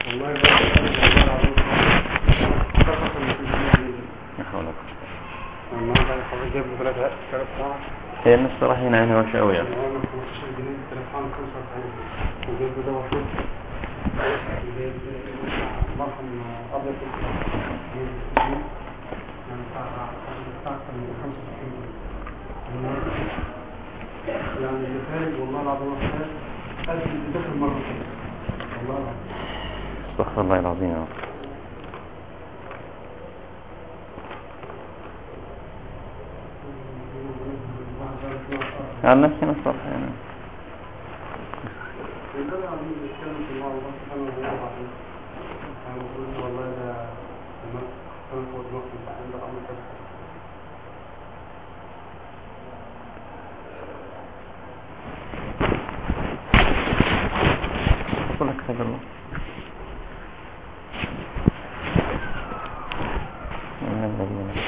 والله النهارده حضرتك جايب له 3 ساعة. هي الناس رايحين عيني وش قوي يعني. 15 جنيه 395 وجايب له دواء شرب وجايب مرهم أبيض يعني بتاع أكثر من 65 جنيه يعني اللي خارج والله العظيم ألف اللي داخل مرة كده والله العظيم. استغفر الله العظيم يا رب. عن نفسي نصرح يعني والله ده تنفض نقص عند الأمر كده. أقولك خير الله من الذين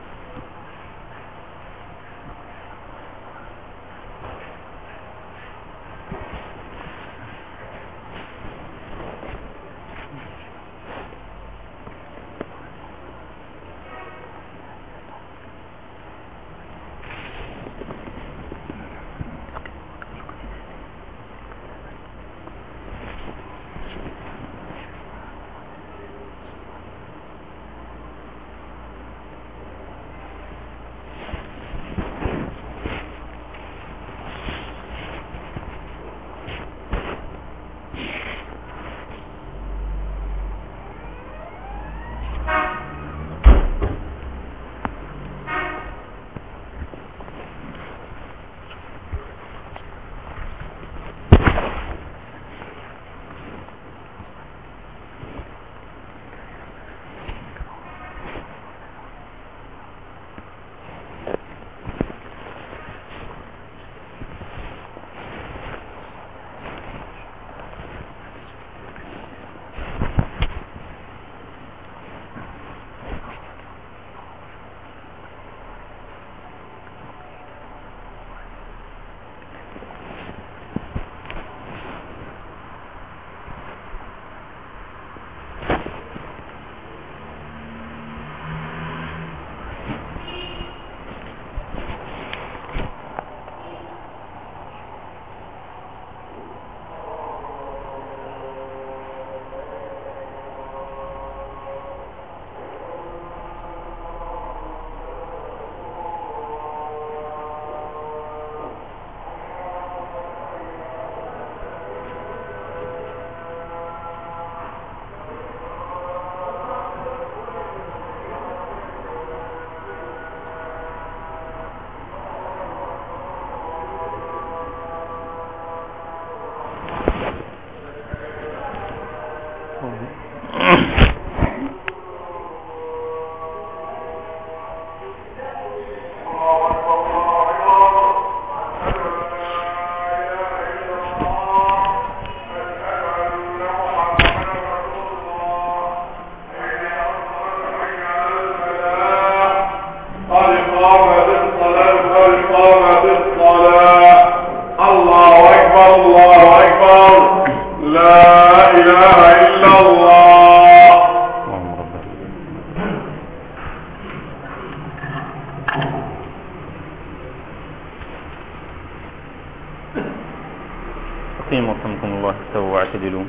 أقيموا رحمكم الله استووا واعتدلوا.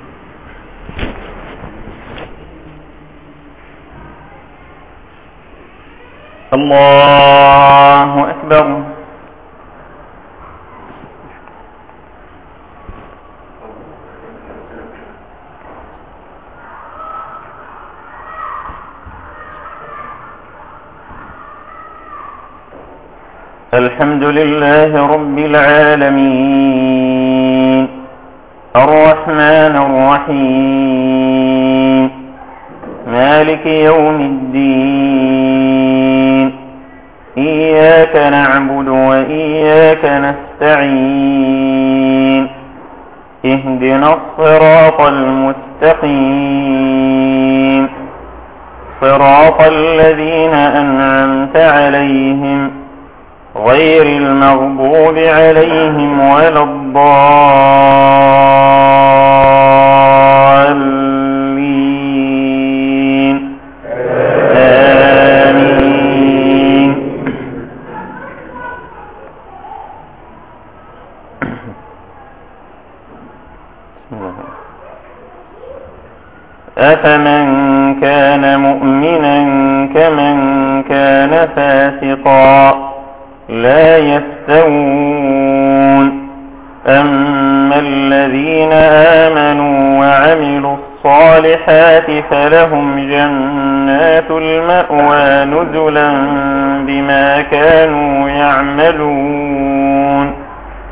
الله أكبر. الحمد لله رب العالمين الرحمن الرحيم مالك يوم الدين إياك نعبد وإياك نستعين اهدنا الصراط المستقيم صراط الذين أنعمت عليهم غير المغضوب عليهم ولا الضالين أفمن كان مؤمنا كمن كان فاسقا لا يستوون أما الذين آمنوا وعملوا الصالحات فلهم جنات المأوى نزلا بما كانوا يعملون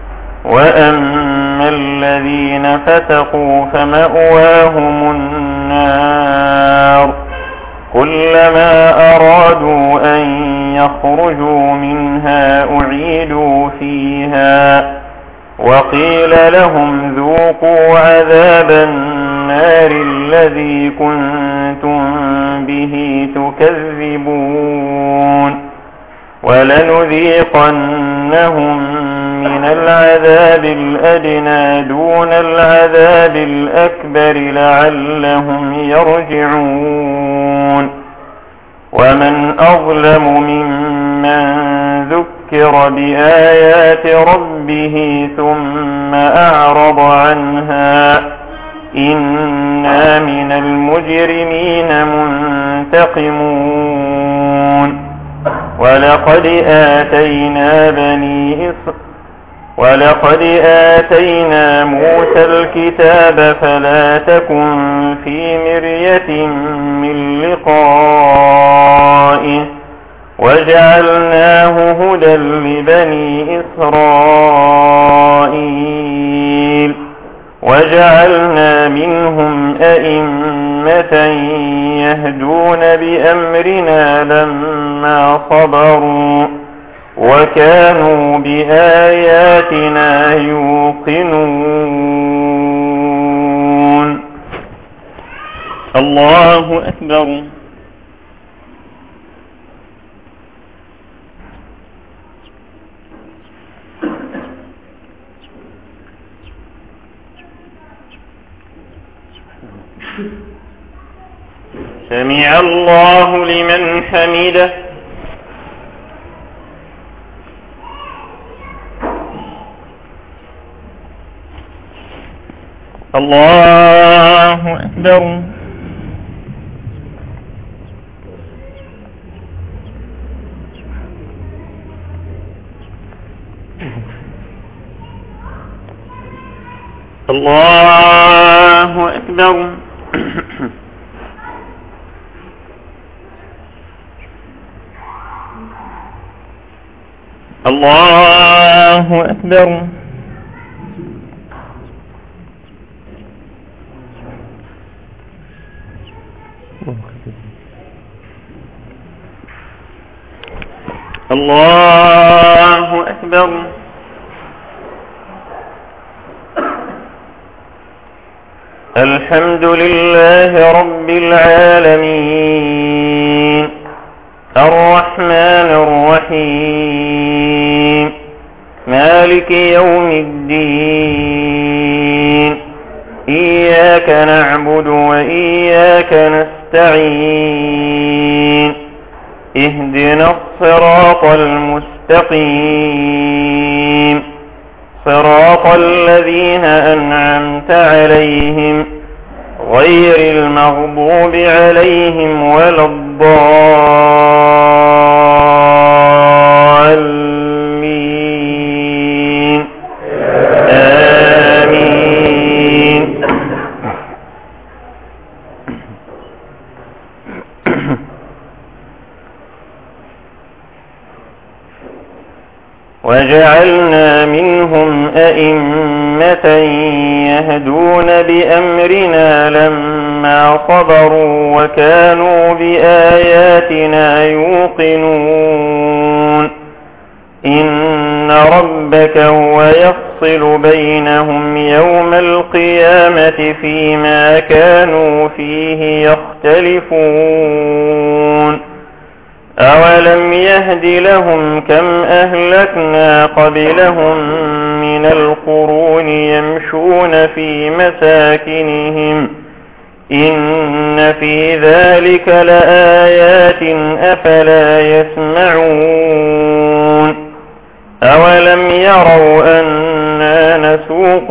وأما الذين فسقوا فمأواهم النار كلما أرادوا أن يخرجوا منها أعيدوا فيها وقيل لهم ذوقوا عذاب النار الذي كنتم به تكذبون ولنذيقنهم من العذاب الأدنى دون العذاب الأكبر لعلهم يرجعون ومن أظلم ممن ذكر بآيات ربه ثم أعرض عنها إنا من المجرمين منتقمون ولقد آتينا موسى الكتاب فلا تكن في مرية من لقائه وجعلناه هدى لبني إسرائيل وجعلنا منهم أئمة يهدون بأمرنا لما صبروا وكانوا بآياتنا يوقنون. الله أكبر. سمع الله لمن حمده. الله أكبر. الله أكبر. الله أكبر. الله أكبر. الحمد لله رب العالمين الرحمن الرحيم مالك يوم الدين إياك نعبد وإياك نستعين اهدنا الصراط المستقيم صراط الذين أنعمت عليهم غير المغضوب عليهم ولا الضالين آمين. وجعلنا منهم أئمة يهدون بأمرنا لما صبروا وكانوا بآياتنا يوقنون إن ربك هو يفصل بينهم يوم القيامة فيما كانوا فيه يختلفون أولم يهد لهم كم أهلكنا قبلهم من القرون يمشون في مساكنهم إن في ذلك لآيات أفلا يسمعون أولم يروا أنا نسوق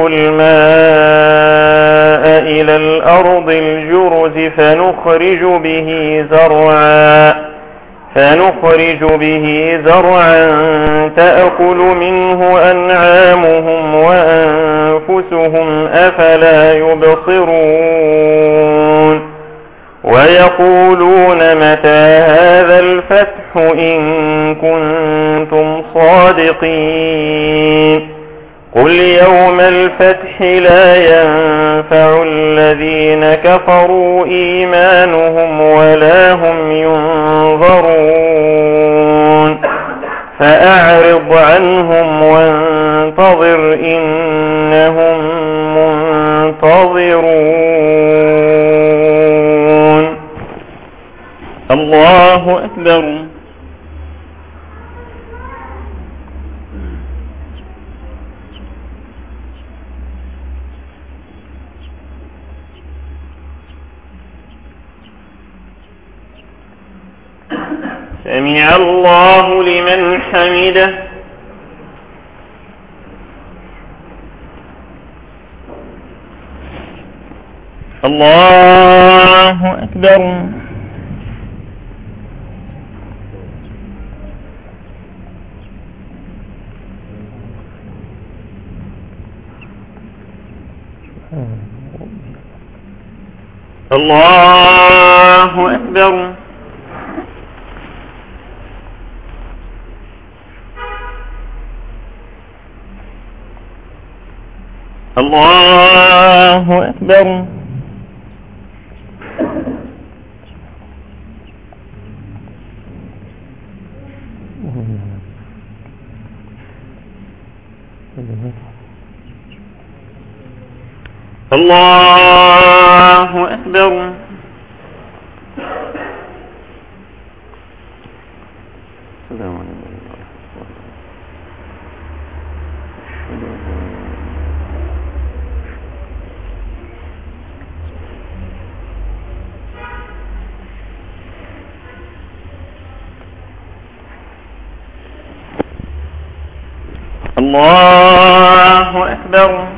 الماء إلى الأرض الجرز فنخرج به زرعا تأكل منه أنعامهم وأنفسهم أفلا يبصرون ويقولون متى هذا الفتح إن كنتم صادقين قل يوم الفتح لا ينفع الذين كفروا إيمانهم ولا هم ينظرون فأعرض عنهم وانتظر إنهم منتظرون. الله أكبر. سمع الله لمن حمده. الله أكبر. الله أكبر. الله أكبر. الله أكبر. الله أكبر.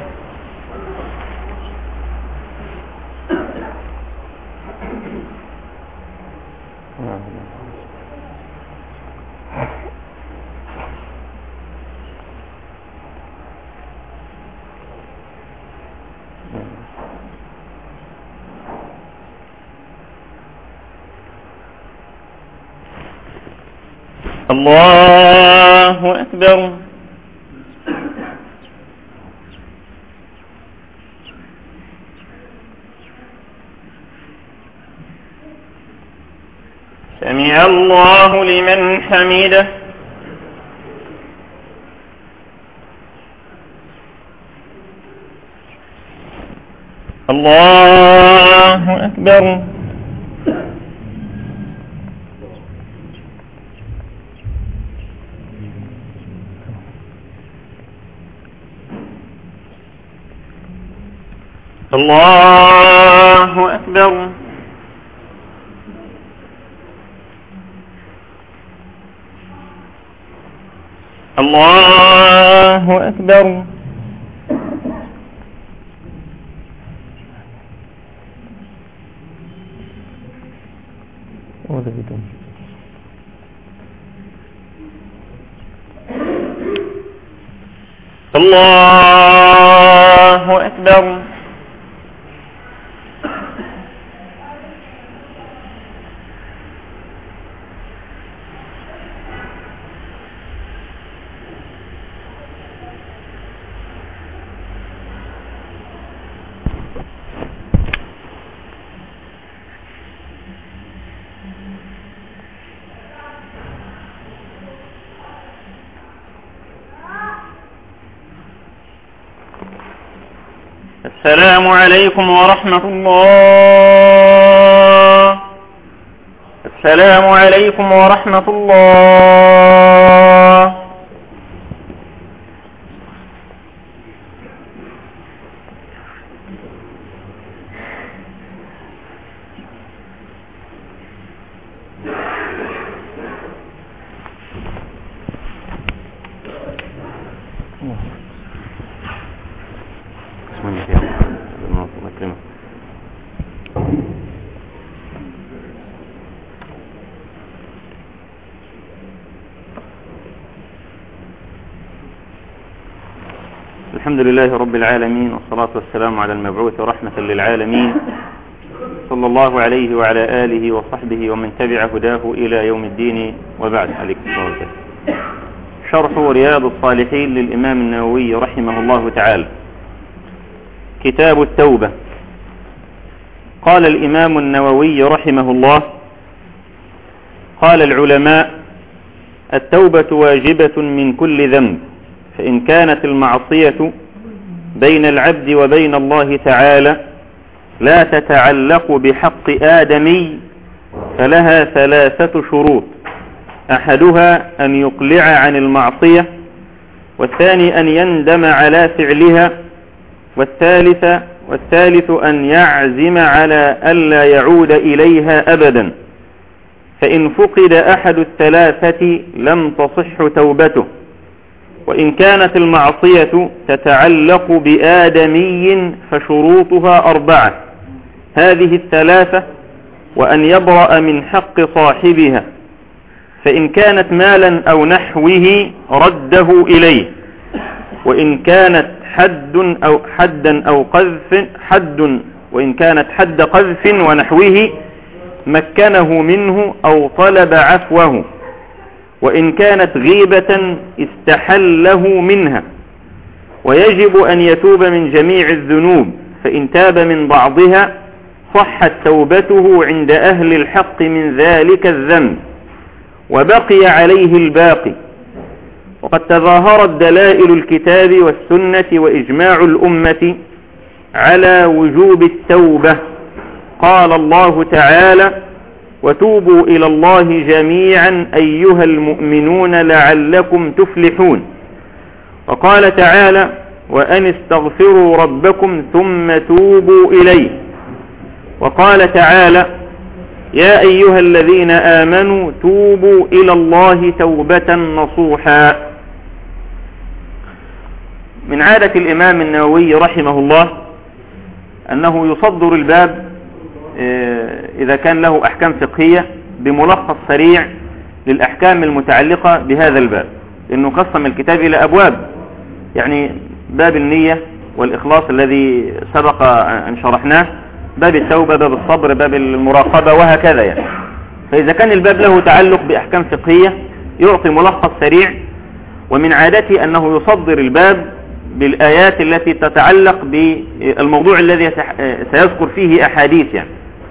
الله أكبر. سمع الله لمن حمده. الله أكبر. الله أكبر. الله أكبر. الله أكبر. السلام عليكم ورحمة الله. السلام عليكم ورحمة الله. الحمد لله رب العالمين، والصلاة والسلام على المبعوث رحمة للعالمين، صلى الله عليه وعلى آله وصحبه ومن تبع هداه إلى يوم الدين، وبعد. عليكم السلام. شرح رياض الصالحين للإمام النووي رحمه الله تعالى. كتاب التوبة. قال الإمام النووي رحمه الله: قال العلماء: التوبة واجبة من كل ذنب، فإن كانت المعصية بين العبد وبين الله تعالى لا تتعلق بحق آدمي فلها 3 شروط: أحدها أن يقلع عن المعصية، والثاني أن يندم على فعلها، والثالث أن يعزم على ألا يعود إليها أبدا، فإن فقد أحد الثلاثة لم تصح توبته. وإن كانت المعصية تتعلق بآدمي فشروطها 4: هذه 3: وأن يبرأ من حق صاحبها، فإن كانت مالا أو نحوه رده إليه، وإن كانت حد قذف ونحوه مكنه منه أو طلب عفوه، وإن كانت غيبة استحله منها. ويجب أن يتوب من جميع الذنوب، فإن تاب من بعضها صحت توبته عند أهل الحق من ذلك الذنب، وبقي عليه الباقي. وقد تظاهرت دلائل الكتاب والسنة وإجماع الأمة على وجوب التوبة. قال الله تعالى: وتوبوا إلى الله جميعا أيها المؤمنون لعلكم تفلحون. وقال تعالى: وأن استغفروا ربكم ثم توبوا إليه. وقال تعالى: يا أيها الذين آمنوا توبوا إلى الله توبة نصوحا. من عادة الإمام النووي رحمه الله أنه يصدر الباب إذا كان له أحكام فقهية بملخص سريع للأحكام المتعلقة بهذا الباب، لأنه قسم الكتاب إلى أبواب، يعني باب النية والإخلاص الذي سبق أن شرحناه، باب التوبة، باب الصبر، باب المراقبة، وهكذا يعني. فإذا كان الباب له تعلق بأحكام فقهية يعطي ملخص سريع، ومن عادته أنه يصدر الباب بالآيات التي تتعلق بالموضوع الذي سيذكر فيه أحاديث يعني.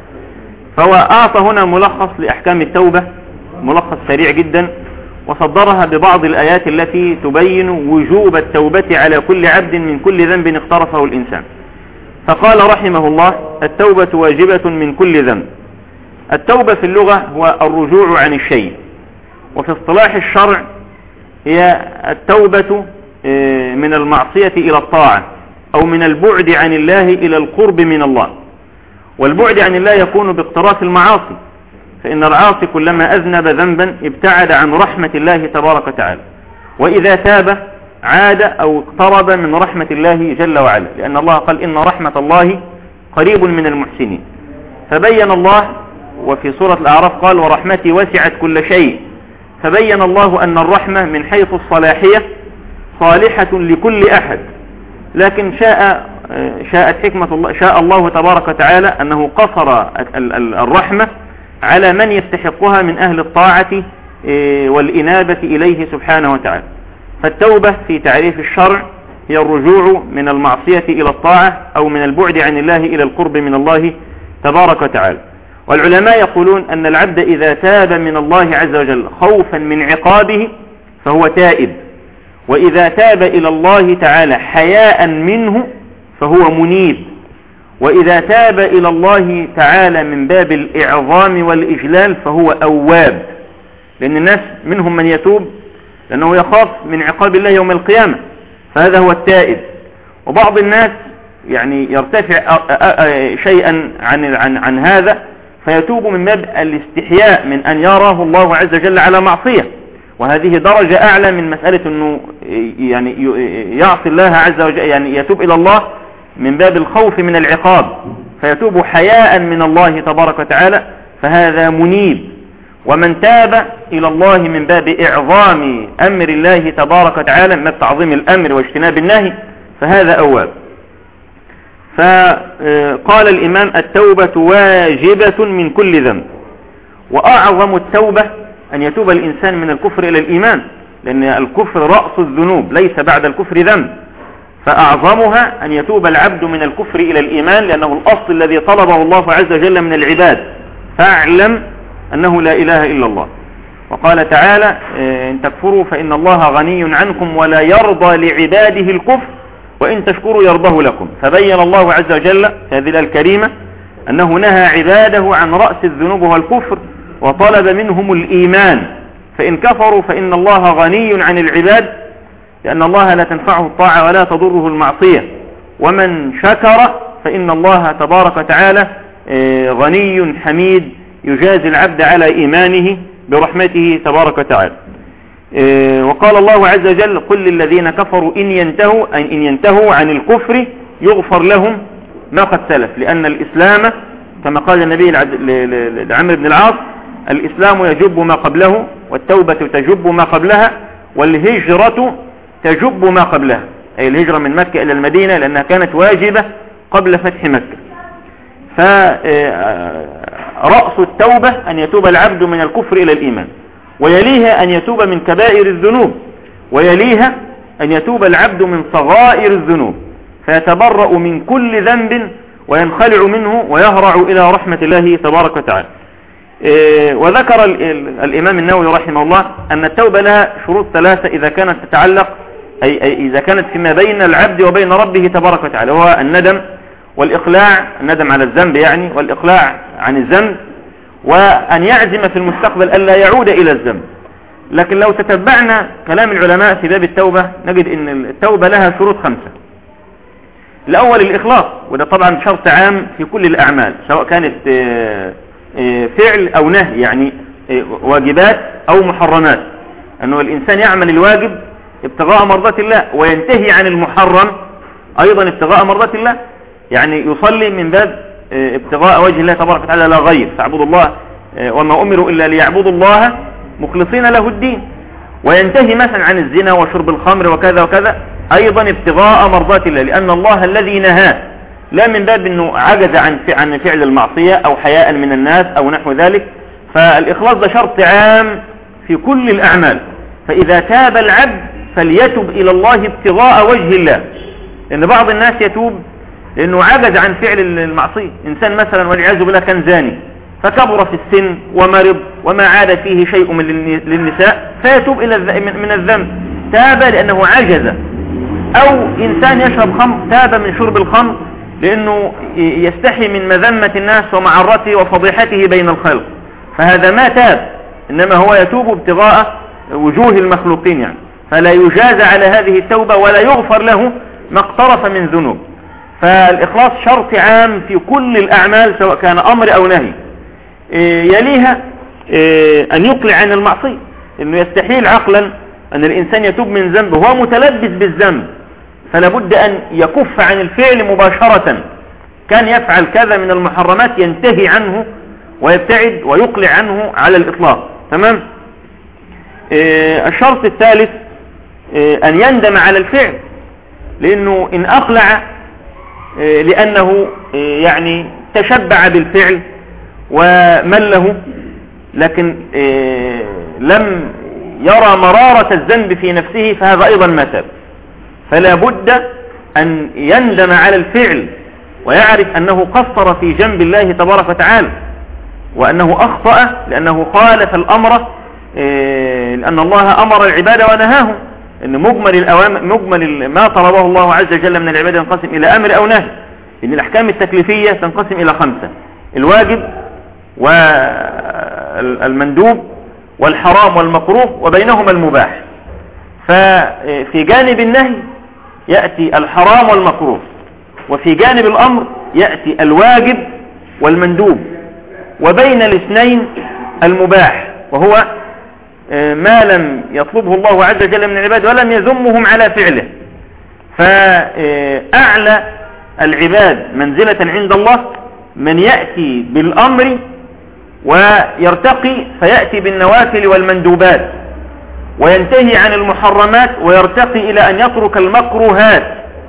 فهو أعطى هنا ملخص لأحكام التوبة، ملخص سريع جدا، وصدرها ببعض الآيات التي تبين وجوب التوبة على كل عبد من كل ذنب اقترفه الإنسان. فقال رحمه الله: التوبة واجبة من كل ذنب. التوبة في اللغة هو الرجوع عن الشيء، وفي اصطلاح الشرع هي التوبة من المعصية إلى الطاعة، أو من البعد عن الله إلى القرب من الله. والبعد عن الله يكون باقتراف المعاصي، فإن العاصي كلما أذنب ذنبا ابتعد عن رحمة الله تبارك وتعالى، وإذا تاب عاد أو اقترب من رحمة الله جل وعلا، لأن الله قال: إن رحمة الله قريب من المحسنين. فبين الله، وفي سورة الأعراف قال: ورحمتي وسعت كل شيء. فبين الله أن الرحمة من حيث الصلاحية صالحة لكل أحد، لكن شاءت حكمة الله، شاء الله تبارك وتعالى أنه قصر الرحمة على من يستحقها من أهل الطاعة والإنابة إليه سبحانه وتعالى. فالتوبة في تعريف الشرع هي الرجوع من المعصية إلى الطاعة، أو من البعد عن الله إلى القرب من الله تبارك وتعالى. والعلماء يقولون أن العبد إذا تاب من الله عز وجل خوفا من عقابه فهو تائب، وإذا تاب إلى الله تعالى حياء منه فهو منيب، وإذا تاب إلى الله تعالى من باب الإعظام والإجلال فهو أواب. لأن الناس منهم من يتوب لأنه يخاف من عقاب الله يوم القيامة، فهذا هو التائب. وبعض الناس يعني يرتفع شيئا عن هذا فيتوب من باب الاستحياء من أن يراه الله عز وجل على معصية، وهذه درجة أعلى من مسألة أنه يعني يعصي الله عز وجل، يعني يتوب إلى الله من باب الخوف من العقاب فيتوب حياء من الله تبارك وتعالى فهذا منيب. ومن تاب إلى الله من باب إعظام أمر الله تبارك وتعالى من تعظيم الأمر واجتناب النهي فهذا أواب. فقال الإمام التوبة واجبة من كل ذنب، وأعظم التوبة أن يتوب الإنسان من الكفر إلى الإيمان، لأن الكفر رأس الذنوب ليس بعد الكفر ذنب، فأعظمها أن يتوب العبد من الكفر إلى الإيمان، لأنه الأصل الذي طلبه الله عز وجل من العباد، فاعلم أنه لا إله إلا الله. وقال تعالى إن تكفروا فإن الله غني عنكم ولا يرضى لعباده الكفر وإن تشكروا يرضه لكم. فبين الله عز وجل في هذه الآية الكريمة أنه نهى عباده عن رأس الذنوب والكفر وطلب منهم الإيمان، فإن كفروا فإن الله غني عن العباد، لأن الله لا تنفعه الطاعة ولا تضره المعصية، ومن شكر فإن الله تبارك وتعالى غني حميد يجازي العبد على إيمانه برحمته تبارك وتعالى. وقال الله عز وجل قل للذين كفروا إن ينتهوا عن الكفر يغفر لهم ما قد سلف، لأن الإسلام كما قال النبي لعمرو بن العاص الإسلام يجب ما قبله والتوبة تجب ما قبلها والهجرة تجب ما قبلها، أي الهجرة من مكة إلى المدينة لأنها كانت واجبة قبل فتح مكة. فرأس التوبة أن يتوب العبد من الكفر إلى الإيمان، ويليها أن يتوب من كبائر الذنوب، ويليها أن يتوب العبد من صغائر الذنوب فيتبرأ من كل ذنب وينخلع منه ويهرع إلى رحمة الله تبارك وتعالى. وذكر الإمام النووي رحمه الله أن التوبة لها شروط ثلاثة إذا كانت تتعلق أي إذا كانت فيما بين العبد وبين ربه تبارك وتعالى، هو الندم والإقلاع، الندم على الذنب يعني، والإقلاع عن الذنب، وأن يعزم في المستقبل ألا يعود إلى الذنب. لكن لو تتبعنا كلام العلماء في باب التوبة نجد أن التوبة لها شروط 5. الأول الإخلاص، وده طبعا شرط عام في كل الأعمال سواء كانت فعل أو نهي، يعني واجبات أو محرمات، أنه الإنسان يعمل الواجب ابتغاء مرضات الله وينتهي عن المحرم أيضا ابتغاء مرضات الله، يعني يصلي من باب ابتغاء وجه الله تبارك وتعالى لا غير، فاعبدوا الله وما أمروا إلا ليعبدوا الله مخلصين له الدين، وينتهي مثلا عن الزنا وشرب الخمر وكذا وكذا أيضا ابتغاء مرضات الله، لأن الله الذي نهاه، لا من باب أنه عجز عن فعل المعصية أو حياء من الناس أو نحو ذلك. فالإخلاص ده شرط عام في كل الأعمال، فإذا تاب العبد فليتب إلى الله ابتغاء وجه الله، لأن بعض الناس يتوب لأنه عجز عن فعل المعصية. إنسان مثلا والعياذ بالله كان زاني فكبر في السن ومرض وما عاد فيه شيء من للنساء فيتوب من الذنب، تاب لأنه عجز. أو إنسان يشرب خمر تاب من شرب الخمر لأنه يستحي من مذمة الناس ومعرته وفضيحته بين الخلق، فهذا ما تاب، إنما هو يتوب ابتغاء وجوه المخلوقين يعني، فلا يجاز على هذه التوبة ولا يغفر له ما اقترف من ذنوب. فالإخلاص شرط عام في كل الأعمال سواء كان أمر أو نهي. يليها أن يقلع عن المعصية، إنه يستحيل عقلا أن الإنسان يتوب من ذنب وهو متلبس بالذنب، فلا بد أن يكف عن الفعل مباشرة، كان يفعل كذا من المحرمات ينتهي عنه ويبتعد ويقلع عنه على الإطلاق. تمام. الشرط الثالث أن يندم على الفعل، لأنه إن أقلع لأنه يعني تشبع بالفعل ومله لكن لم يرى مرارة الذنب في نفسه فهذا أيضا ما تاب. فلا بد أن يندم على الفعل ويعرف أنه قصر في جنب الله تبارك وتعالى وأنه أخطأ لأنه خالف الأمر، لأن الله أمر العباد ونهاهم، أن مجمل ما طلبه الله عز وجل من العباد ينقسم إلى أمر أو نهي، إن الأحكام التكليفية تنقسم إلى 5: الواجب والمندوب والحرام والمكروه وبينهما المباح. ففي جانب النهي يأتي الحرام والمكروه، وفي جانب الأمر يأتي الواجب والمندوب، وبين الاثنين المباح، وهو ما لم يطلبه الله عز وجل من العباد ولم يذمهم على فعله. فأعلى العباد منزلة عند الله من يأتي بالأمر ويرتقي فيأتي بالنوافل والمندوبات، وينتهي عن المحرمات ويرتقي إلى أن يترك المكروهات،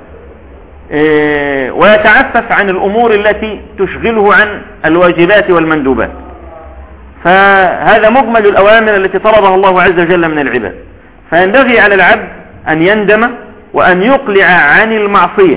ويتعفف عن الأمور التي تشغله عن الواجبات والمندوبات. فهذا مجمل الأوامر التي طلبها الله عز وجل من العباد. فينبغي على العبد أن يندم وأن يقلع عن المعصية،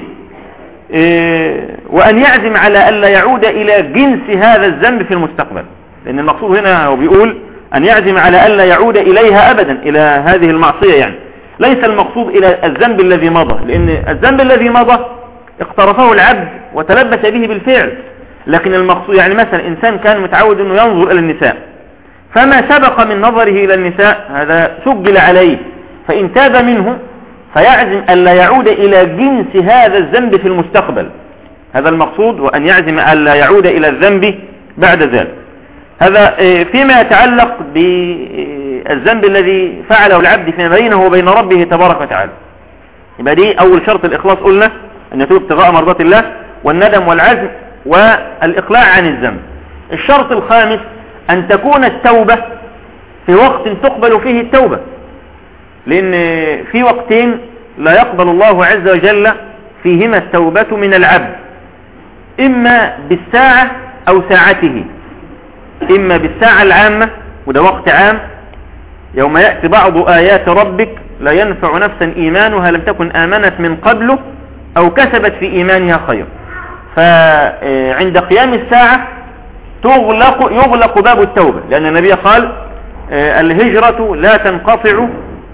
وأن يعزم على ألا يعود إلى جنس هذا الذنب في المستقبل، لأن المقصود هنا هو بيقول أن يعزم على ألا يعود إليها أبدا، إلى هذه المعصية. يعني ليس المقصود إلى الذنب الذي مضى، لأن الذنب الذي مضى اقترفه العبد وتلبس به بالفعل، لكن المقصود يعني مثلا إنسان كان متعود أنه ينظر إلى النساء، فما سبق من نظره إلى النساء هذا سجل عليه، فإن تاب منه فيعزم ألا يعود إلى جنس هذا الذنب في المستقبل. هذا المقصود، وأن يعزم ألا يعود إلى الذنب بعد ذلك. هذا فيما يتعلق بالذنب الذي فعله العبد فيما بينه وبين ربه تبارك وتعالى. يبقى دي أول شرط الإخلاص، قلنا أن يتوب ابتغاء مرضات الله والندم والعزم والإقلاع عن الذنب. الشرط الخامس أن تكون التوبة في وقت تقبل فيه التوبة، لأن في وقتين لا يقبل الله عز وجل فيهما التوبة من العبد، إما بالساعة أو ساعته. إما بالساعة العامة، وده وقت عام، يوم يأتي بعض آيات ربك لا ينفع نفسا إيمانها لم تكن آمنت من قبله أو كسبت في إيمانها خير. فعند قيام الساعة يغلق باب التوبة، لأن النبي قال الهجرة لا تنقطع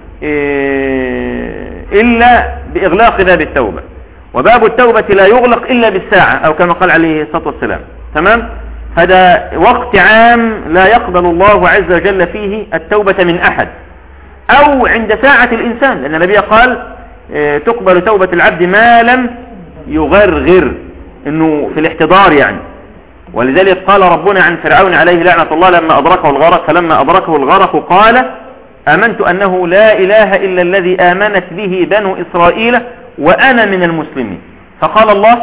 إلا بإغلاق باب التوبة، وباب التوبة لا يغلق إلا بالساعة، أو كما قال عليه الصلاة والسلام. تمام؟ هذا وقت عام لا يقبل الله عز وجل فيه التوبة من أحد. أو عند ساعة الإنسان، لأن النبي قال تقبل توبة العبد ما لم يغرغر، إنه في الاحتضار يعني. ولذلك قال ربنا عن فرعون عليه لعنة الله لما أدركه الغرق، فلما أدركه الغرق قال آمنت أنه لا إله إلا الذي آمنت به بنو إسرائيل وأنا من المسلمين. فقال الله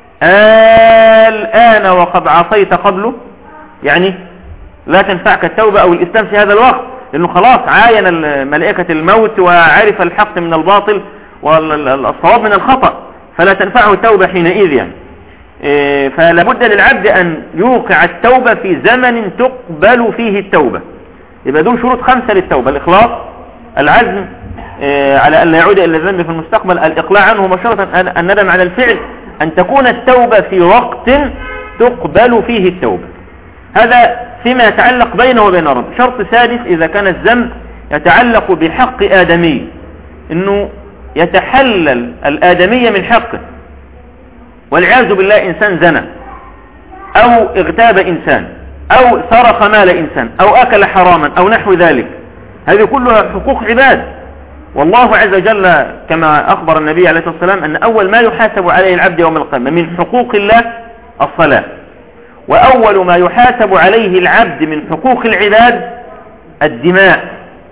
الآن وقد عصيت قبله، يعني لا تنفعك التوبة أو الإسلام في هذا الوقت، لأنه خلاص عاين ملائكة الموت وعرف الحق من الباطل والصواب من الخطأ، فلا تنفعه التوبة حينئذ يعني. فلا بد للعبد أن يوقع التوبة في زمن تقبل فيه التوبة. يبقى دول شروط 5 للتوبة: الإخلاص، العزم على أن لا يعود إلى الذنب في المستقبل، الإقلاع عنه مباشرة، الندم على الفعل، أن تكون التوبة في وقت تقبل فيه التوبة. هذا فيما يتعلق بينه وبين ربه. شرط سادس: إذا كان الذنب يتعلق بحق آدمي، إنه يتحلل الآدمية من حقه، والعياذ بالله إنسان زنى أو اغتاب إنسان أو سرق مال إنسان أو أكل حراما أو نحو ذلك، هذه كلها حقوق عباد. والله عز وجل كما أخبر النبي عليه الصلاة والسلام أن أول ما يحاسب عليه العبد يوم القيامة من حقوق الله الصلاة، وأول ما يحاسب عليه العبد من حقوق العباد الدماء،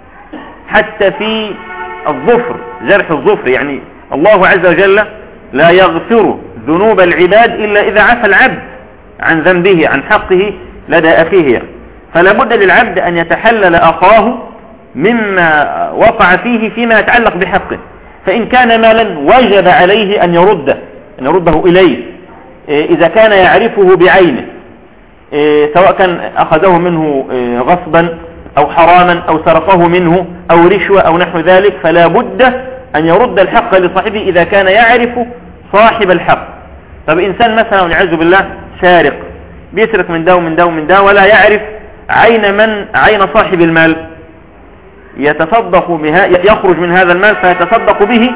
حتى في الظفر، جرح الظفر. يعني الله عز وجل لا يغفر ذنوب العباد إلا إذا عفى العبد عن ذنبه، عن حقه لدى أخيه. فلا بد للعبد أن يتحلل أخاه مما وقع فيه فيما يتعلق بحقه. فإن كان مالا وجب عليه أن يرده إليه إذا كان يعرفه بعينه، سواء كان أخذه منه غصبا أو حراما أو سرقه منه أو رشوة أو نحو ذلك، فلا بد أن يرد الحق لصاحبه إذا كان يعرف صاحب الحق. طب إنسان مثلا والعياذ بالله سارق، بيسرق من ده ومن ده ومن ده ولا يعرف عين صاحب المال، يتصدق بها، يخرج من هذا المال فيتصدق به،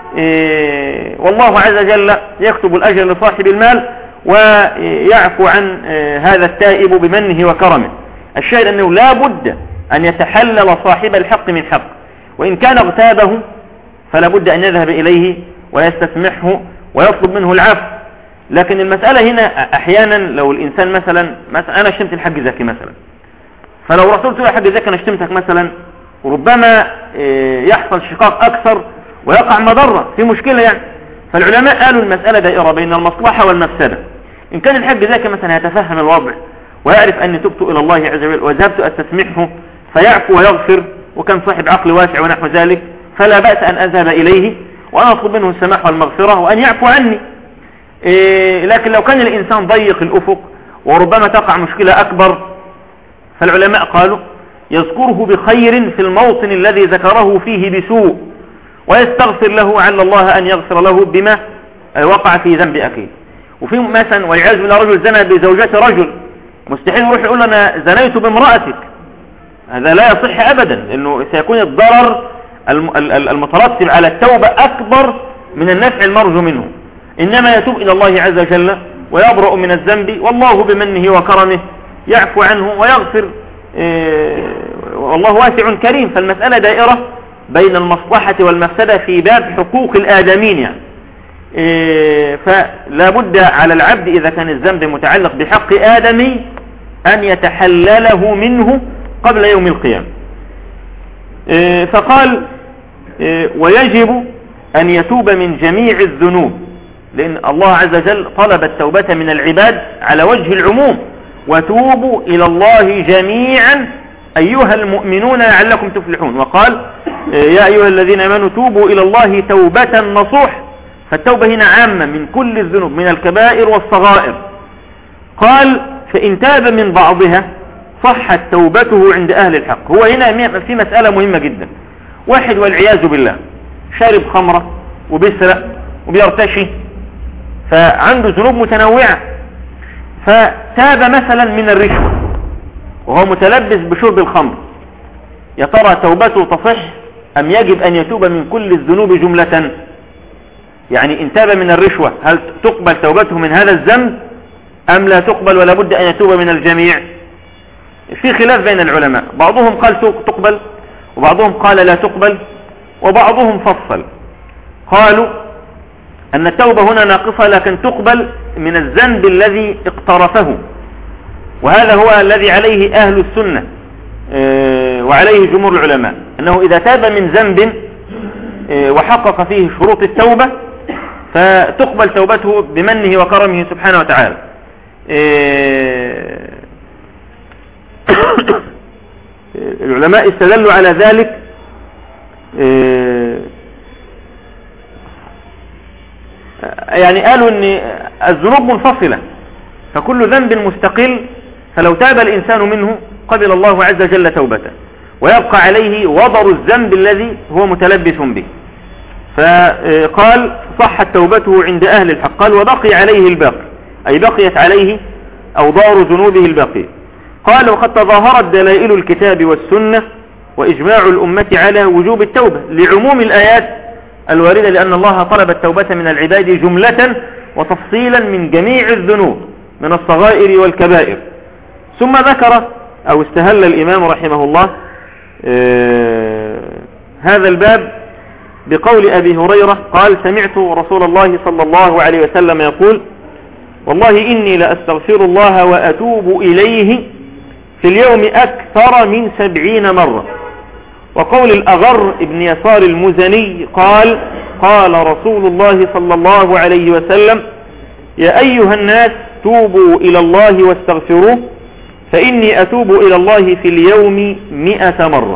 والله عز وجل يكتب الأجر لصاحب المال ويعفو عن هذا التائب بمنه وكرمه. الشاهد أنه لا بد أن يتحلل صاحب الحق من حق، وإن كان اغتابه فلا بد أن يذهب إليه ويستسمحه ويطلب منه العفو. لكن المسألة هنا أحيانا لو الإنسان مثلا أنا شتمت الحاج زكي مثلا، فلو رسولت له الحاج زكي أنا شتمتك مثلا، ربما يحصل شقاق أكثر ويقع مضرة في مشكلة يعني، فالعلماء قالوا المسألة دائرة بين المصلحة والمفسدة. إن كان الحج ذاك مثلا يتفهم الوضع ويعرف أني تبت إلى الله عز وجل وذهبت أستسمحه فيعفو ويغفر، وكان صاحب عقل واسع ونحو ذلك، فلا بأس أن أذهب إليه وأن أطلب منه السماح والمغفرة وأن يعفو عني. لكن لو كان الإنسان ضيق الأفق وربما تقع مشكلة أكبر، فالعلماء قالوا يذكره بخير في الموطن الذي ذكره فيه بسوء، ويستغفر له عل الله أن يغفر له بما وقع في ذنب أخيه. وفي مثلا والعياذ بالله رجل زنى بزوجة رجل، مستحيل يروح يقول أنا زنيت بامرأتك، هذا لا يصح أبدا، لأنه سيكون الضرر المترتب على التوبة أكبر من النفع المرجو منه. إنما يتوب إلى الله عز وجل ويبرأ من الذنب، والله بمنه وكرمه يعفو عنه ويغفر، والله واسع كريم. فالمسألة دائرة بين المصلحة والمفسدة في باب حقوق الآدمين يعني. فلا بد على العبد إذا كان الذنب متعلق بحق آدمي أن يتحلله منه قبل يوم القيامة. فقال ويجب أن يتوب من جميع الذنوب، لأن الله عز وجل طلب التوبة من العباد على وجه العموم، وتوبوا إلى الله جميعا أيها المؤمنون لعلكم تفلحون. وقال يا أيها الذين آمنوا توبوا إلى الله توبة نصوح، فالتوبة هنا عامة من كل الذنوب من الكبائر والصغائر. قال فإن تاب من بعضها صحت توبته عند أهل الحق. هو هنا في مسألة مهمة جدا. واحد والعياذ بالله شارب خمرة وبيسرق وبيرتشي، فعنده ذنوب متنوعة، فتاب مثلا من الرشوة وهو متلبس بشرب الخمر، يا ترى توبته تصح أم يجب أن يتوب من كل الذنوب جملة؟ يعني إن تاب من الرشوة هل تقبل توبته من هذا الذنب أم لا تقبل ولا بد أن يتوب من الجميع؟ في خلاف بين العلماء، بعضهم قال تقبل وبعضهم قال لا تقبل، وبعضهم فصل قالوا أن التوبة هنا ناقصة لكن تقبل من الذنب الذي اقترفه، وهذا هو الذي عليه أهل السنة وعليه جمهور العلماء، أنه إذا تاب من ذنب وحقق فيه شروط التوبة فتقبل توبته بمنه وكرمه سبحانه وتعالى. العلماء استدلوا على ذلك يعني قالوا ان الذنوب منفصلة، فكل ذنب مستقل، فلو تاب الإنسان منه قبل الله عز وجل توبته، ويبقى عليه وضر الذنب الذي هو متلبس به. فقال صحت توبته عند أهل الحق. قال وبقي عليه الباقي، أي بقيت عليه أوضار ذنوبه الباقية. قال وقد تظاهرت دلائل الكتاب والسنة وإجماع الأمة على وجوب التوبة لعموم الآيات الواردة، لأن الله طلب التوبة من العباد جملة وتفصيلا من جميع الذنوب من الصغائر والكبائر. ثم ذكر أو استهل الإمام رحمه الله هذا الباب بقول أبي هريرة قال سمعت رسول الله صلى الله عليه وسلم يقول والله إني لأستغفر الله وأتوب إليه في اليوم أكثر من 70 مرة. وقول الأغر ابن يسار المزني قال قال رسول الله صلى الله عليه وسلم يا أيها الناس توبوا إلى الله واستغفروه فإني أتوب إلى الله في اليوم 100 مرة.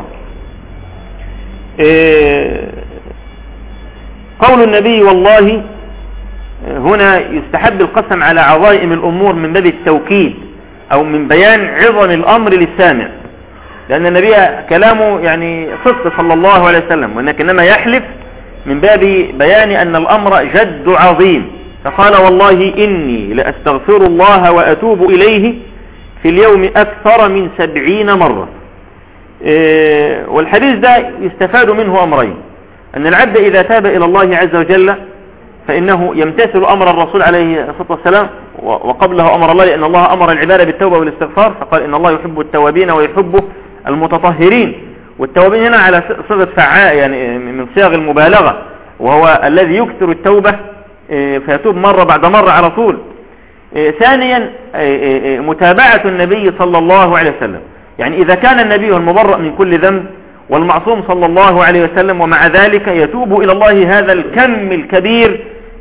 قول النبي والله هنا يستحب القسم على عظائم الأمور من باب التوكيد أو من بيان عظم الأمر للسامع، لأن النبي كلامه يعني صدق صلى الله عليه وسلم، ولكنما يحلف من باب بيان أن الأمر جد عظيم. فقال والله إني لأستغفر الله وأتوب إليه في اليوم أكثر من 70 مرة. والحديث ده يستفاد منه أمرين: أن العبد إذا تاب إلى الله عز وجل فإنه يمتثل أمر الرسول عليه الصلاة والسلام، وقبله أمر الله، لأن الله أمر العبادة بالتوبة والاستغفار، فقال إن الله يحب التوابين ويحب المتطهرين. والتوابين هنا على صيغة فعاء يعني من صيغ المبالغة، وهو الذي يكثر التوبة فيتوب مرة بعد مرة على طول. ثانيا متابعة النبي صلى الله عليه وسلم، يعني إذا كان النبي المبرأ من كل ذنب والمعصوم صلى الله عليه وسلم ومع ذلك يتوب إلى الله هذا الكم الكبير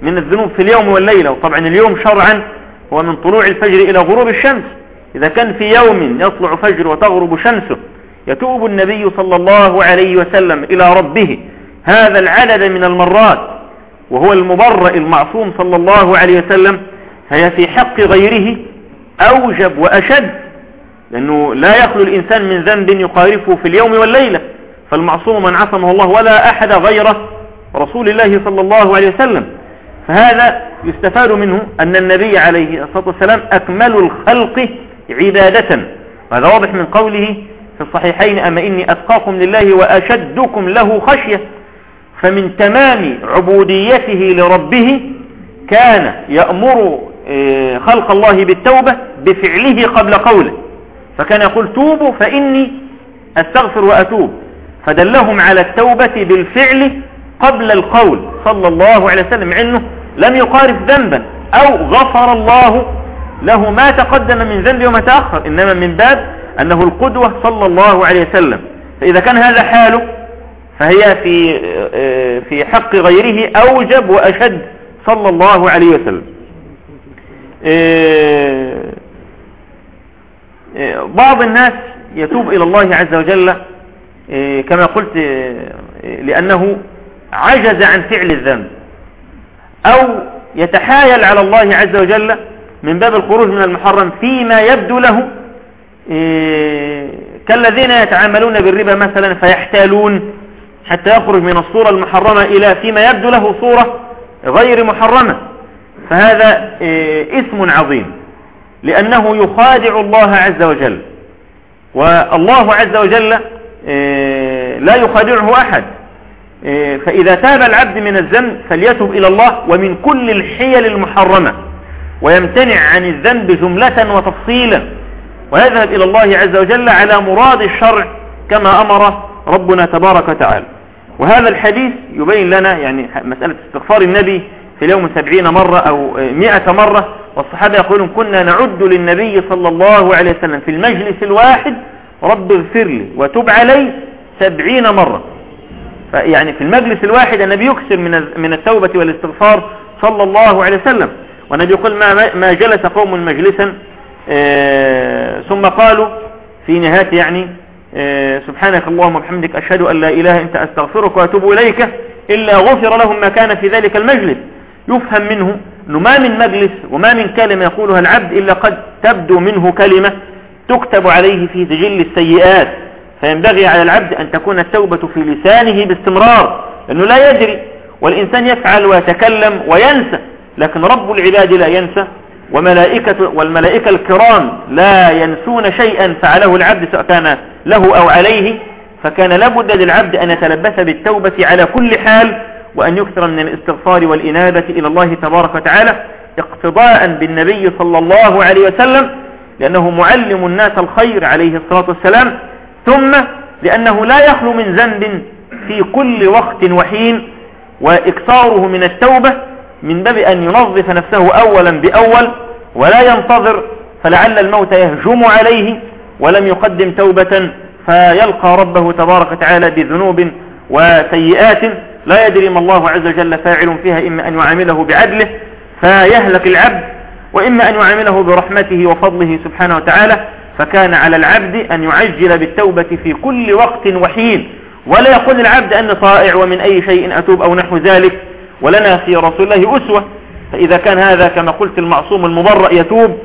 من الذنوب في اليوم والليلة. وطبعا اليوم شرعا هو من طلوع الفجر إلى غروب الشمس. إذا كان في يوم يطلع فجر وتغرب شمسه يتوب النبي صلى الله عليه وسلم إلى ربه هذا العدد من المرات وهو المبرئ المعصوم صلى الله عليه وسلم، هي في حق غيره أوجب وأشد، لأنه لا يخلو الإنسان من ذنب يقارفه في اليوم والليلة، فالمعصوم من عصمه الله ولا أحد غيره رسول الله صلى الله عليه وسلم. فهذا يستفاد منه أن النبي عليه الصلاة والسلام أكمل الخلق عبادة، وهذا واضح من قوله في الصحيحين أما إني أتقاكم لله وأشدكم له خشية. فمن تمام عبوديته لربه كان يأمر خلق الله بالتوبة بفعله قبل قوله، فكان يقول توبوا فإني أستغفر وأتوب، فدلهم على التوبة بالفعل قبل القول صلى الله عليه وسلم، عنه لم يقارف ذنبا أو غفر الله له ما تقدم من ذنب وما تأخر، إنما من باب أنه القدوة صلى الله عليه وسلم. فإذا كان هذا حاله فهي في حق غيره أوجب وأشد صلى الله عليه وسلم. بعض الناس يتوب إلى الله عز وجل كما قلت لأنه عجز عن فعل الذنب، أو يتحايل على الله عز وجل من باب الخروج من المحرم فيما يبدو له، كالذين يتعاملون بالربا مثلا فيحتالون حتى يخرج من الصورة المحرمة إلى فيما يبدو له صورة غير محرمة، فهذا اسم عظيم لأنه يخادع الله عز وجل، والله عز وجل لا يخادعه أحد. فإذا تاب العبد من الذنب فليتب إلى الله ومن كل الحيل المحرمة ويمتنع عن الذنب جملة وتفصيلا، ويذهب إلى الله عز وجل على مراد الشرع كما أمر ربنا تبارك وتعالى. وهذا الحديث يبين لنا يعني مسألة استغفار النبي في اليوم 70 مرة أو 100 مرة، والصحابة يقولون كنا نعد للنبي صلى الله عليه وسلم في المجلس الواحد رب اغفر لي وتب علي 70 مرة. فيعني في المجلس الواحد النبي يكثر من التوبة والاستغفار صلى الله عليه وسلم. والنبي يقول ما جلس قوم مجلسا ثم قالوا في نهاية يعني سبحانك اللهم وبحمدك أشهد أن لا إله أنت أستغفرك وأتوب إليك إلا غفر لهم ما كان في ذلك المجلس. يفهم منه أنه ما من مجلس وما من كلمة يقولها العبد إلا قد تبدو منه كلمة تكتب عليه في سجل السيئات، فينبغي على العبد أن تكون التوبة في لسانه باستمرار، لأنه لا يجري، والإنسان يفعل ويتكلم وينسى، لكن رب العباد لا ينسى، والملائكة الكرام لا ينسون شيئا فعله العبد سواء كان له أو عليه. فكان لابد للعبد أن يتلبس بالتوبة على كل حال، وأن يكثر من الاستغفار والإنابة إلى الله تبارك وتعالى اقتضاء بالنبي صلى الله عليه وسلم، لأنه معلم الناس الخير عليه الصلاة والسلام، ثم لأنه لا يخلو من ذنب في كل وقت وحين، وإكثاره من التوبة من باب أن ينظف نفسه أولا بأول ولا ينتظر فلعل الموت يهجم عليه ولم يقدم توبة فيلقى ربه تبارك وتعالى بذنوب وسيئات لا يدري ما الله عز وجل فاعل فيها، إما أن يعامله بعدله فيهلك العبد، وإما أن يعامله برحمته وفضله سبحانه وتعالى. فكان على العبد أن يعجل بالتوبة في كل وقت وحين، ولا يقول العبد أن طائع ومن أي شيء أتوب أو نحو ذلك، ولنا في رسول الله أسوة. فإذا كان هذا كما قلت المعصوم المبرأ يتوب،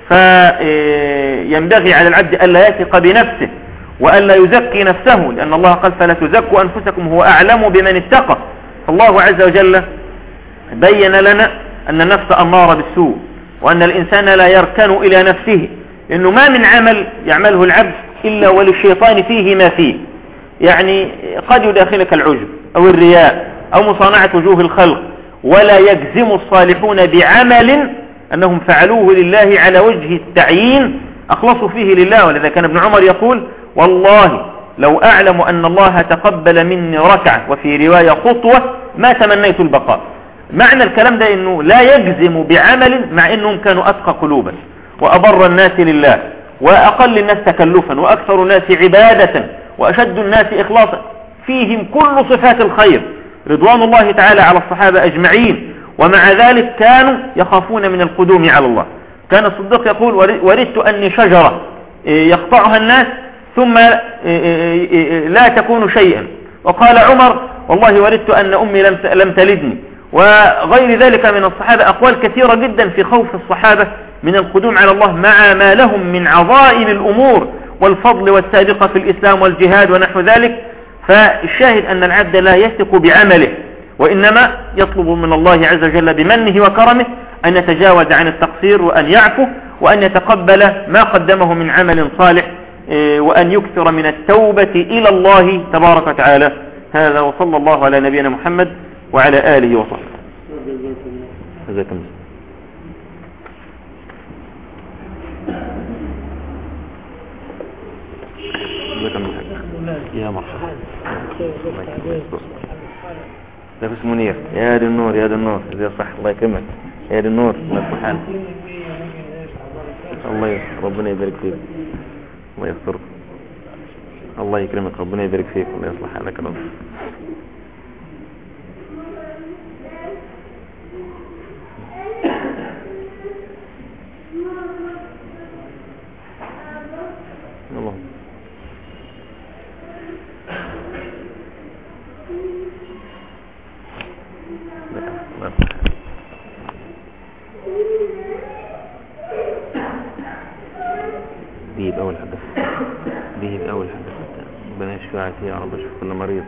فينبغي على العبد ألا يثق بنفسه وألا يزكي نفسه، لأن الله قال فلا تزكوا أنفسكم هو أعلم بمن اتقى. فالله عز وجل بين لنا أن النفس أمارة بالسوء، وأن الإنسان لا يركن إلى نفسه، إنه ما من عمل يعمله العبد إلا وللشيطان فيه ما فيه. يعني قد يداخلك العجب أو الرياء أو مصانعة وجوه الخلق، ولا يجزم الصالحون بعمل أنهم فعلوه لله على وجه التعيين أخلصوا فيه لله. ولذا كان ابن عمر يقول والله لو أعلم أن الله تقبل مني ركعة وفي رواية خطوة ما تمنيت البقاء. معنى الكلام ده أنه لا يجزم بعمل، مع أنهم كانوا أتقى قلوبا وأبر الناس لله وأقل الناس تكلفا وأكثر الناس عبادة وأشد الناس إخلاصا، فيهم كل صفات الخير رضوان الله تعالى على الصحابة أجمعين، ومع ذلك كانوا يخافون من القدوم على الله. كان الصديق يقول وردت أني شجرة يقطعها الناس ثم لا تكون شيئا. وقال عمر والله وردت أن أمي لم تلدني. وغير ذلك من الصحابة أقوال كثيرة جدا في خوف الصحابة من القدوم على الله مع ما لهم من عظائم الأمور والفضل والسابقة في الإسلام والجهاد ونحو ذلك. فالشاهد أن العبد لا يثق بعمله، وإنما يطلب من الله عز وجل بمنه وكرمه أن يتجاوز عن التقصير وأن يعفو وأن يتقبل ما قدمه من عمل صالح، وأن يكثر من التوبة إلى الله تبارك وتعالى. هذا وصلى الله على نبينا محمد وعلى آله وصحبه. جزاكم الله. يا مرحبا. ده اسمه منير. يا دي النور يا دي النور زي صح. الله يكرمك يا دي النور. الله سبحانه. الله ربنا يبارك فيك. الله يسترك. الله يكرمك. ربنا يبارك فيك. الله يصلح حالك يا رب. الله دي بأول حدث دي بأول حدث ربنا يشفي عافية يا رب. اشفي كل مريض.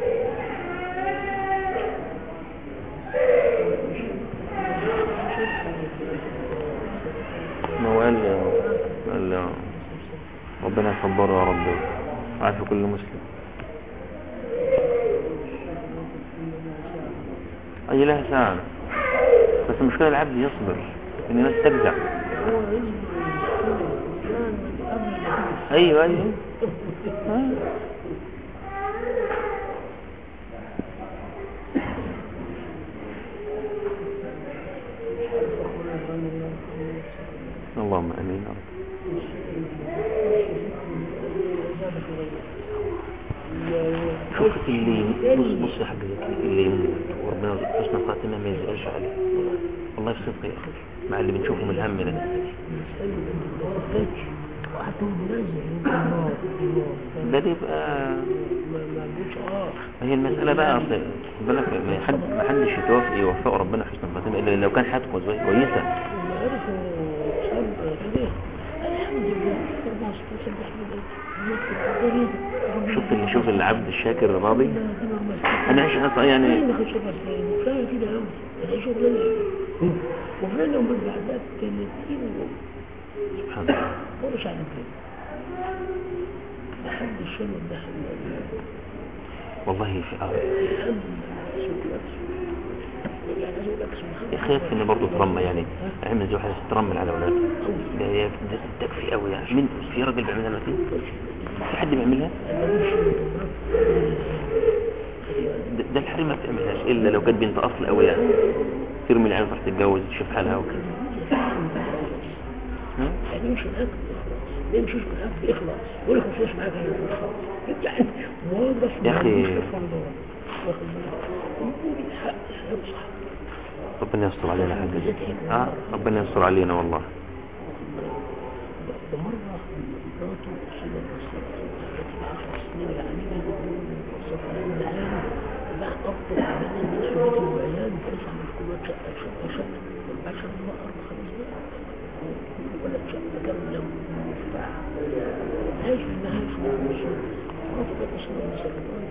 ما هو قال ربنا يصبره يا رب وعافي كل مسلم. أي لها ساعة بس المشكلة العبد يصبر إن الناس تجزع. أيوة اللهم امين. شوف اللي بص يا حاج اللي وربنا حسن خاتمه ما يزعلش عليه والله في صدق يا اخي مع اللي بنشوفه من الهم ده. ده يبقى هي المسألة بقى اصل بالك ما حدش يتوافق يوفقه ربنا حسن الخاتمة الا لو كان حياته كويسة. شوف العبد الشاكر الراضي. انا عايش اصلا يعني سبحان الله. ورش على كده لحد الشمس ده والله في خايف ان برضه ترمى يعني اعمل زي واحد ترمل على اولاد ده تكفي قوي يعني. من في راجل بيعملها دلوقتي؟ في حد بيعملها؟ ده الحريم ما بتعملهاش الا لو كانت بنت اصل قوي يعني ترمي العين تروح تتجوز تشوف حالها وكده. يعني يمشي معاك ما يمشيش معاك يخلص ولا يخلص معاك يعني موظف يا اخي ربنا يستر علينا حاجه. ربنا يستر علينا والله. مرة مراته حلوة السنين العميلة بعد أفضل من الحديث والعيان تسعى من كل شقة عشان الله 4-5 ولا شقة كاملة ومفتاح عايش في النهاية في الموضوع مراته كانت أصلا مسلمان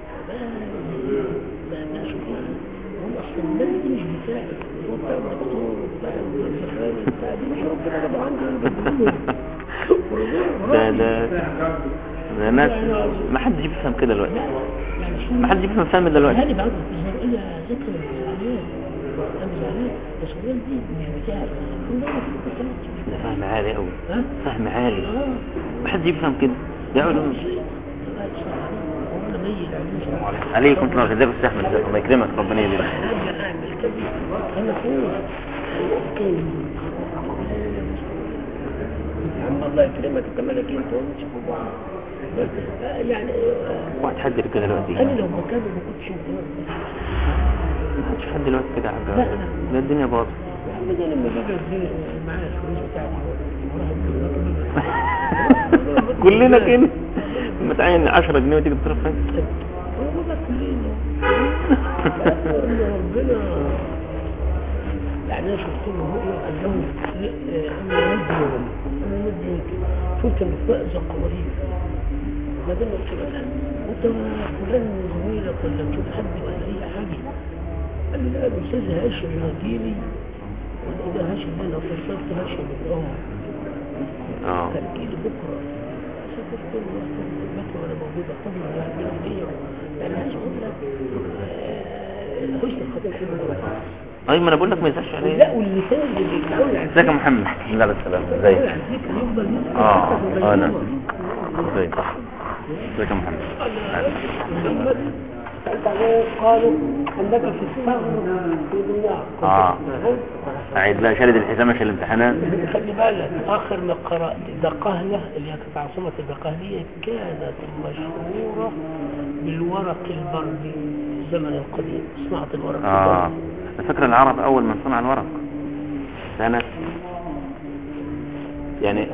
ما شوفها هم أصلا الناس دي مش بتاعي هو بتاع الدكتور وبتاع الزفاني وبتاع دي مش ربنا جاب عندي ده ناس ما حدش بيفهم كده دلوقتي. ما حدش بيفهم فهم دلوقتي. هذه بعض الزرقية ذكر الزعلان أنا زعلان بس الزعلان دي مش بتاعي ده فهم عالي قوي فهم عالي. ما حدش بيفهم كده يقعدوا عليكم تنور ازيك استاذ احمد الله يكرمك ربنا يبارك انا فوق الله يكرمك كما لك انت ونشوف بعض يعني واحد حد كده دلوقتي انا لو مكانه ما كنتش محدش لحد دلوقتي كده يا حاج. لا لا الدنيا باظت. بدل لما باجي ادي معايا الفلوس بتاعتي كلنا كده لما تعين 10 جنيه وتيجي تصرف فين؟ والله كلنا ربنا يعني انا شفت له هو انه انا مدي شفت الفائز القوارير ما دام كده انت فلان زميلك ولا تشوف حد ولا اي حاجه قال لي لا الاستاذ هاشم يوديني واذا هاشم انا اتصلت هاشم بالام كان ايدي بكره سافرت له رحت وانا موجوده قبل يعني عايز اقول لك حسن الخطيب في المدرسه. اي ما انا بقول لك ما يزعش عليه. لا واللسان اللي بيتعود على ازيك يا محمد؟ الحمد لله على السلامه. ازيك؟ انا ازيك يا محمد؟ سألت عليه قالوا انك في الثغر في دنيا. عايز بقى شارد الحزام عشان الامتحانات. خلي بالك اخر ما قرات دقهله اللي هي كانت عاصمه الدقهليه كانت مشهوره بالورق البردي في الزمن القديم، صناعه الورق البردي. انا فاكر العرب اول من صنع الورق سنه يعني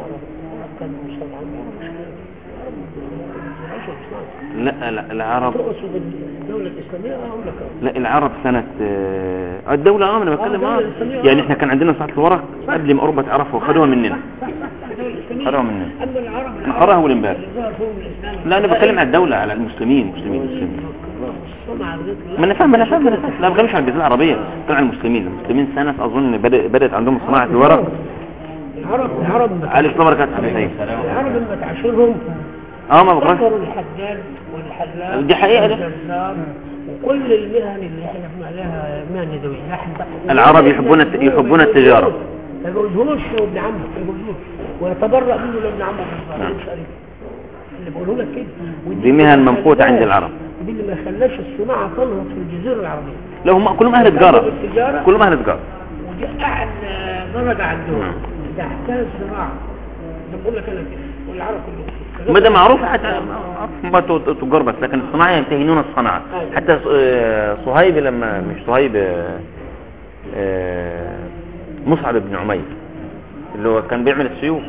لا العرب الدولة الإسلامية لا العرب سنة الدولة انا بتكلم يعني احنا كان عندنا صناعة الورق قبل ما اوروبا تعرفها وخدوها مننا. خدوها مننا. نقرأها اول امبارح. لا انا بتكلم على الدولة على المسلمين. ما انا فاهم لا ما بتكلمش على الجزيرة العربية، بتكلم على المسلمين سنة اظن بدأت عندهم صناعة الورق. العرب على الاسلام بركات حبيبي. العرب لما تعاشرهم ما بقولش الحداد والحلاق دي حقيقة ده. وكل المهن اللي احنا عليها مهن يدوية. العرب يحبون التجارة. ما يقولهوش ابن عمه، ما يقولهوش ويتبرأ منه لابن عمه اللي بيقولوا لك كده. دي مهن ممقوتة عند العرب. دي اللي ما خلاش الصناعة تنهض في الجزيرة العربية. لا هم كلهم اهل تجارة. كلهم اهل تجارة. ودي اعلى درجة عندهم. ده حكاية الزراعة. بقول لك انا كده والعرب كلهم ما ده معروف حتى ما تجار بس، لكن الصناعة يمتهنون الصناعة. حتى صهيب لما مش صهيب مصعب بن عمير اللي هو كان بيعمل السيوف.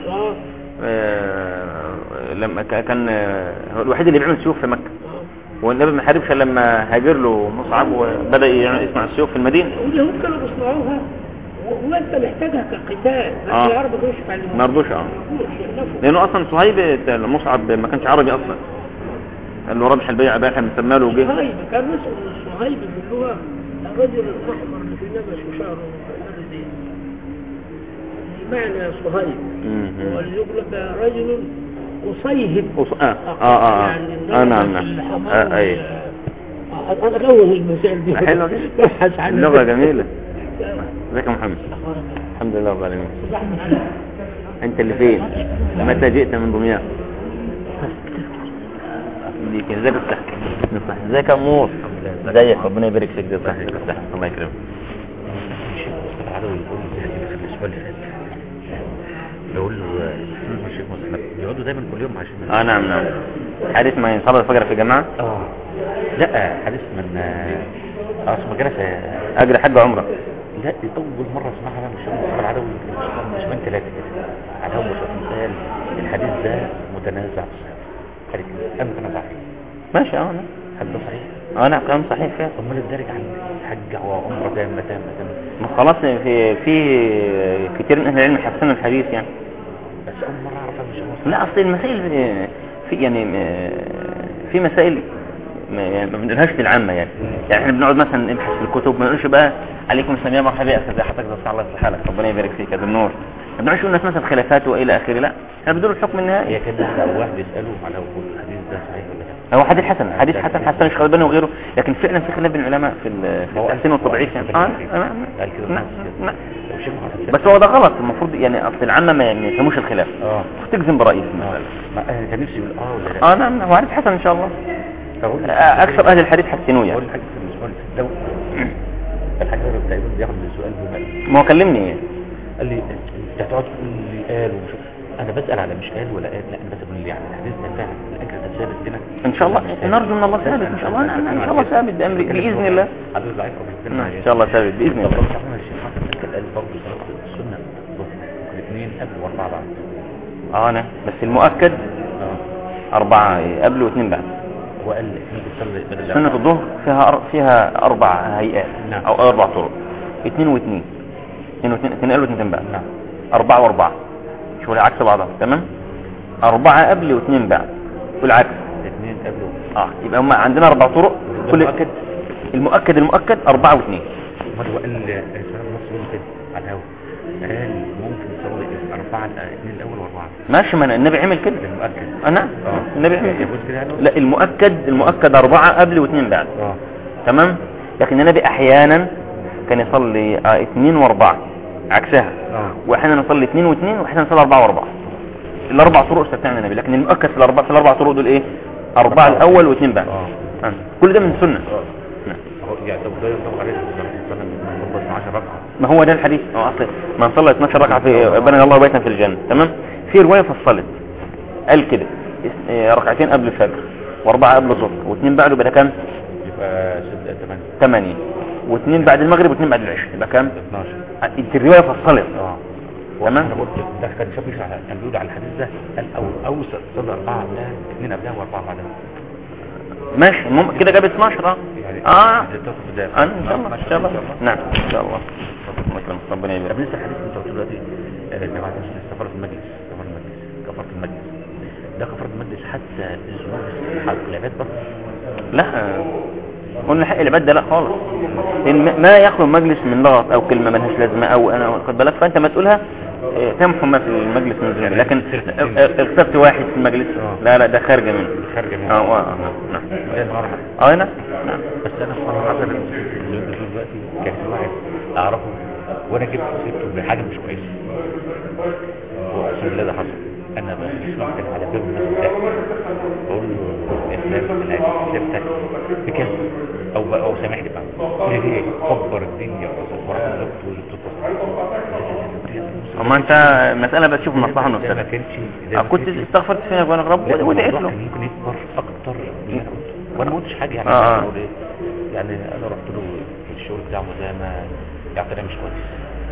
لما كان هو الوحيد اللي بيعمل سيوف في مكة، والنبي ما حاربش لما هاجر له مصعب وبدأ يصنع السيوف في المدينة. واليهود كانوا بيصنعوها وانت محتاجها كقتال. العرب ما كانوش يتعلموها. ما رضوش لانه اصلا صهيب مصعب ما كانش عربي اصلا. قال له ربح البيع بايع مسمى له وجه. صهيب كان اسمه صهيب باللغه الرجل الاحمر اللي في نبش وشعره نبذ معنى صهيب ويقول رجل قصيهب. نعم اي انا اول المثال دي حلوه اللغه جميله. ازيك يا محمد؟ الحمد لله رب العالمين. انت اللي فين؟ متى جئت من دمياط؟ ديك ازيك يا صاحبي؟ ازيك يا امور؟ ازيك ربنا يبارك فيك. ده صحيح الله يكرمك. بقول له الشيخ مسلم بيقعدوا دايما كل يوم عشان نعم حديث ما يصلي الفجر في جماعه. لا حديث من اسمه جلسه اجري حج عمره. لا دي اول مره اسمعها بقى من الشيخ العدوي مش من 3 كده على اول قال الحديث ده متنازع في الصحه. انا متنازع فيه ماشي. حديث صحيح. نعم كلام صحيح فيها. امال الدارج عن حج وعمره تامه. ما خلاص في كتير من اهل العلم حسنوا الحديث يعني. بس اول مره اعرفها مش لا اصل المسائل في يعني في مسائل ما بنقولهاش للعامه يعني احنا بنقعد مثلا نبحث في الكتب ما نقولش بقى عليكم السلام يا مرحبا يا استاذ حضرتك ده الله يصلح حالك ربنا يبارك فيك يا ذو النور. ما بنقولش الناس مثلا خلافات والى اخره. لا احنا بندور الحكم النهائي. هي كده لو واحد يساله على الحديث ده صحيح ولا لا. هو حديث حسن مش خلبان وغيره، لكن فعلا في خلاف بين العلماء في التحسين والتضعيف يعني. بس هو ده غلط. المفروض يعني اصل العامه ما يفهموش الخلاف. تجزم برايي في المساله. كان نفسي يقول ولا لا. نعم هو حديث حسن ان شاء الله. اكثر اهل الحديث حسنوه يعني. الحاج تقريبا بياخد السؤال ما هو كلمني قال لي انت هتقعد تقول لي قال ومش انا بسأل على مش قال ولا قال، لا انا بسأل يعني الحديث ده فعلا الاجر ده ثابت لنا ان شاء الله نرجو من الله ثابت ان شاء الله. نعم ان شاء الله ثابت بامر باذن الله. حديث ضعيف ان شاء الله ثابت باذن الله. طب الشيخ حسن قال برضه صلاه السنه الاثنين قبل واربعه بعد. انا بس المؤكد 4 قبل و2 بعد. وقال اثنين بتصلي بدل سنة الظهر فيها 4 هيئات. نعم. او 4 طرق، 2 و2، 2 قبل و2 بعد. نعم. 4 و4 شو عكس بعضها. تمام. 4 قبل و2 بعد والعكس. 2 قبل يبقى هم عندنا 4 طرق. كل المؤكد 4 و2. ما هو قال السلام نص ممكن على الهواء، قال ممكن تصلي 4 2 الاول و4 ماشي. ما النبي عمل كده. المؤكد انا النبي عمل كده. يعني؟ لا المؤكد 4 قبل و2 بعد. تمام. لكن النبي احيانا كان يصلي 2 و4 عكسها. واحيانا يصلي 2 و2 واحيانا يصلي 4 و4. الاربع طرق استثناء النبي، لكن المؤكد في الاربع طرق دول ايه؟ 4 الاول و2 بعد. كل ده من السنه. يعني ده يطلق عليه من 12 ركعه. ما هو ده الحديث. اصلا من صلى 12 ركعه في بنى الله بيتا في الجنه. تمام. في روايه فصلت قال كده 2 قبل الفجر و4 قبل الظهر و2 بعده يبقى كام؟ يبقى 8 و2 بعد المغرب و2 بعد العشاء يبقى كام؟ 12. الروايه فصلت. تمام. انا قلت ده كان شاف كان بيقول على الحديث ده قال او صلى 4 قبلها 2 قبلها و4 بعدها. ماشي. كده جاب 12. يعني ان شاء الله نعم ان شاء الله. ربنا يبارك. بالنسبه للحديث انت قلت دلوقتي جماعه كفاره المجلس ده كفاره المجلس حتى الذنوب حق العباد بس. لا قلنا حق العباد ده لا خالص. ما يخلو المجلس من لغط او كلمه ملهاش لازمه او انا واخد بالك، فانت ما تقولها تمحو ما في المجلس من ذنوب. لكن اغتبت واحد في المجلس لا ده خارجه منه. نعم. بس انا صراحه دلوقتي كان في واحد اعرفه وانا جبت سيرته بحاجه مش كويسه، واقسم بالله ده حصل. انا مش ممكن على باب الناس ده بقول له الاسلام بتاعك بكام او سامحني بقى ليه كبر الدنيا ورحمه الله اما انت مساله بتشوف المصلحه المفسده. ما كانش كنت استغفرت فينا وانا رب ودعيت له. ممكن يكبر اكتر من وانا ما قلتش حاجه يعني. يعني انا رحت له في الشغل بتاعه زي ما يعتبر مش كويس.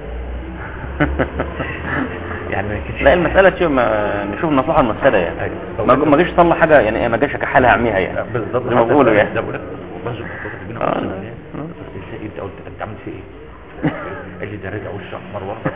يعني لا المساله نشوف المصلحه المفسده يعني. ما جيش تصلح حاجه يعني ما جاش كحالها اعميها يعني بالظبط زي ما بيقولوا يعني. ده بقول لك برضه بينا انت قلت انت عملت فيه ايه؟ قال لي ده راجع وش احمر ورقه.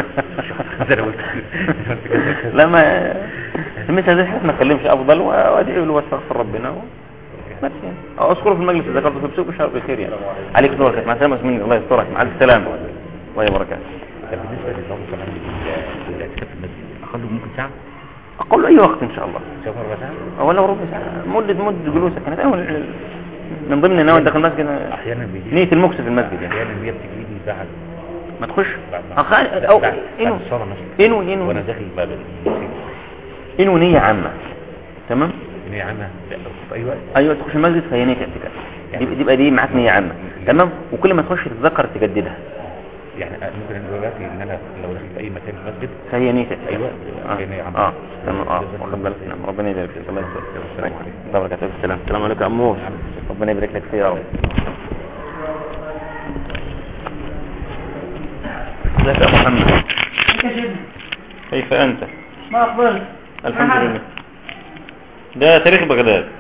لا ما مثل هذه الحاجات ما اتكلمش افضل وادعي له واستغفر ربنا بس يعني اذكره في المجلس ذكرته في بسوق بشر بخير يعني. عليك دورك مع السلامه من الله يسترك مع السلامه وهي بركاته. بالنسبه للنظام كمان الاعتكاف في المسجد اقل ممكن ساعه؟ اقل اي وقت ان شاء الله. ربع ساعه ولا ربع ساعه. مده جلوسك كانت اول من ضمن النوى داخل المسجد. احيانا بيجي نيه المكس في المسجد يعني. احيانا هي بتجيني بعد ما تخش او وانا داخل باب انو نيه عامه. تمام. نيه عامه في اي وقت. ايوه تخش المسجد فهي نيه اعتكاف يعني. يبقى دي معاك نيه عامه. تمام. وكل ما تخش تتذكر تجددها يعني. ممكن دلوقتي ان انا لو دخلت في اي مكان في المسجد فهي نيه اعتكاف. ايوه نيه عامه. تمام. واخد بالك. نعم ربنا يبارك فيك. الله يسلمك. السلام عليكم. السلام عليكم يا عمور. ربنا يبارك لك فيك يا رب. ازيك يا محمد؟ كيف انت؟ ما اقبل الحمد لله. ده تاريخ بغداد.